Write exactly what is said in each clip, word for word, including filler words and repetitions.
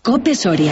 COPE Soria.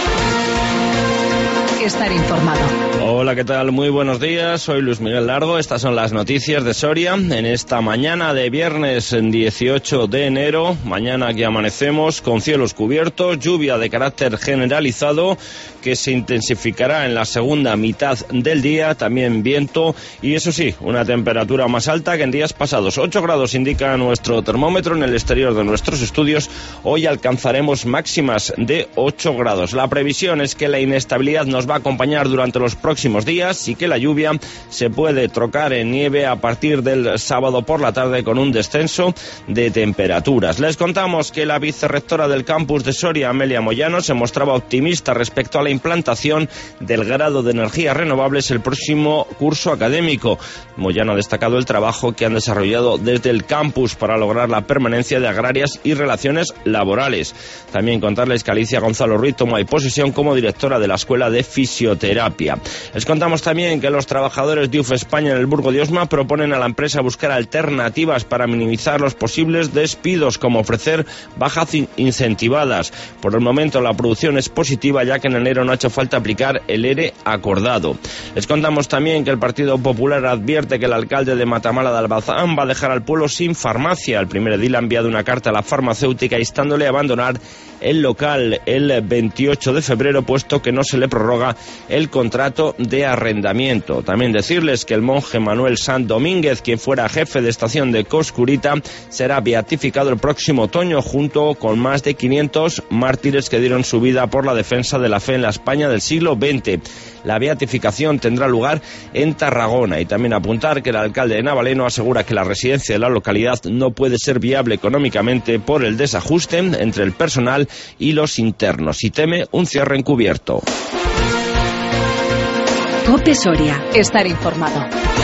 Estar informado. Hola, ¿qué tal? Muy buenos días, soy Luis Miguel Largo, estas son las noticias de Soria en esta mañana de viernes dieciocho de enero, mañana que amanecemos con cielos cubiertos, lluvia de carácter generalizado que se intensificará en la segunda mitad del día, también viento y eso sí, una temperatura más alta que en días pasados. ocho grados indica nuestro termómetro en el exterior de nuestros estudios, hoy alcanzaremos máximas de ocho grados. La previsión es que la inestabilidad nos va a acompañar durante los próximos días y que la lluvia se puede trocar en nieve a partir del sábado por la tarde con un descenso de temperaturas. Les contamos que la vicerrectora del campus de Soria, Amelia Moyano, se mostraba optimista respecto a la implantación del grado de energías renovables el próximo curso académico. Moyano ha destacado el trabajo que han desarrollado desde el campus para lograr la permanencia de agrarias y relaciones laborales. También contarles que Alicia Gonzalo Ruiz tomó posesión como directora de la Escuela de Fisioterapia. Les contamos también que los trabajadores de U F España en el Burgo de Osma proponen a la empresa buscar alternativas para minimizar los posibles despidos, como ofrecer bajas incentivadas. Por el momento la producción es positiva, ya que en enero no ha hecho falta aplicar el ERE acordado. Les contamos también que el Partido Popular advierte que el alcalde de Matamala de Albazán va a dejar al pueblo sin farmacia. El primer edil ha enviado una carta a la farmacéutica instándole a abandonar el local el veintiocho de febrero, puesto que no se le prorroga el contrato de arrendamiento. También decirles que el monje Manuel Sanz Domínguez, quien fuera jefe de estación de Coscurita, será beatificado el próximo otoño junto con más de quinientos mártires que dieron su vida por la defensa de la fe en la España del siglo veinte. La beatificación tendrá lugar en Tarragona. Y también apuntar que el alcalde de Navaleno asegura que la residencia de la localidad no puede ser viable económicamente por el desajuste entre el personal y los internos y teme un cierre encubierto. COPE Soria. Estar informado.